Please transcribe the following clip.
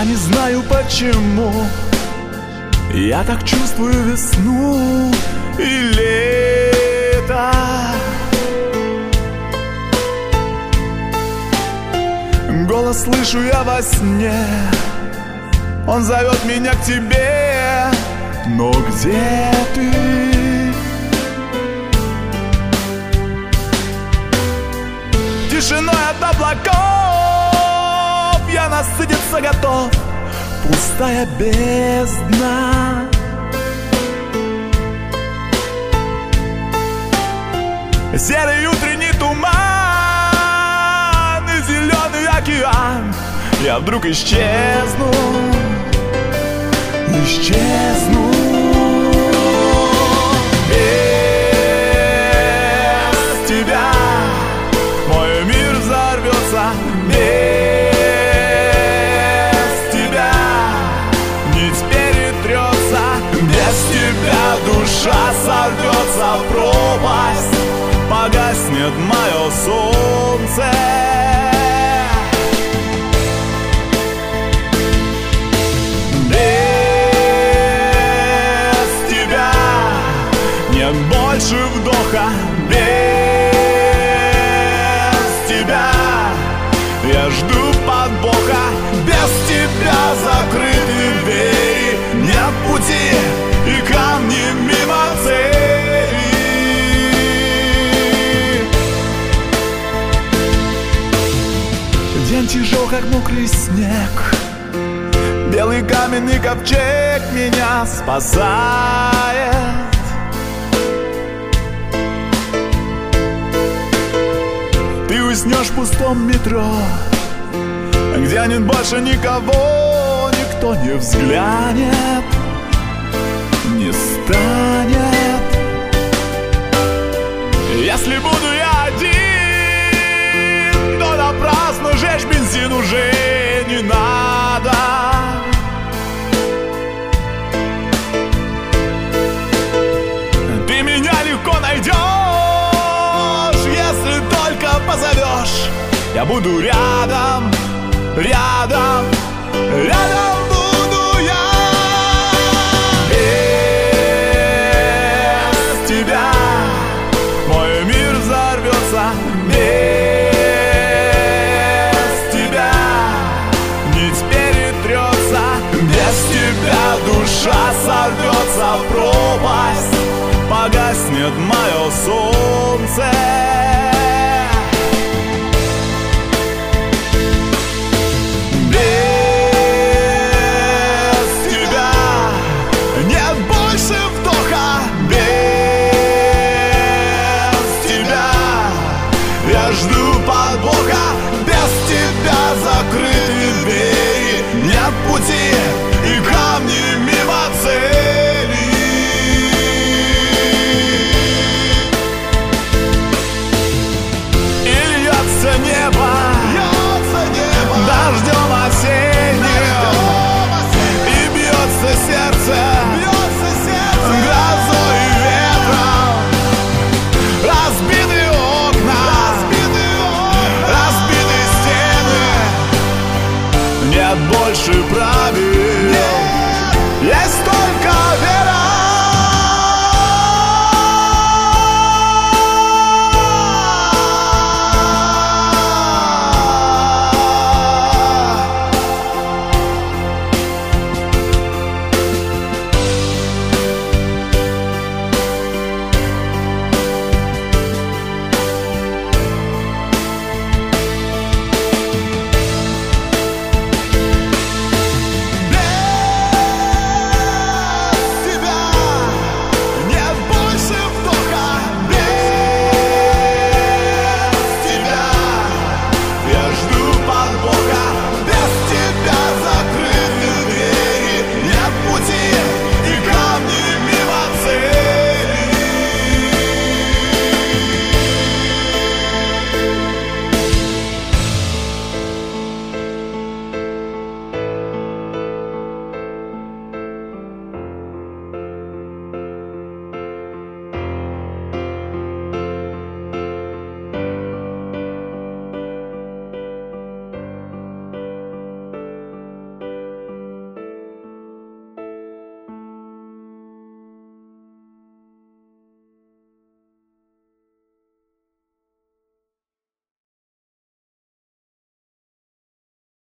Я не знаю почему я так чувствую весну и лето. Голос слышу я во сне, он зовет меня к тебе. Но где ты? Тишиной от облаков я насытиться готов. Пустая бездна. Серый утренний туман и зеленый океан. Я вдруг исчезну. Исчезну. Без тебя мой мир взорвется. Без тебя нить перетрется. Без тебя душа сорвется в пропасть. Погаснет мое солнце. Больше вдоха. Без тебя я жду подвоха. Без тебя закрыты двери. Нет пути и камни мимо цели. День тяжел, как мокрый снег. Белый каменный ковчег меня спасает. Ты уснешь в пустом метро, где нет больше никого, никто не взглянет, не станет. Если буду я один, то напрасно жечь бензин уже не надо. Ты меня легко найдешь, если только позовешь. Я буду рядом, рядом, рядом.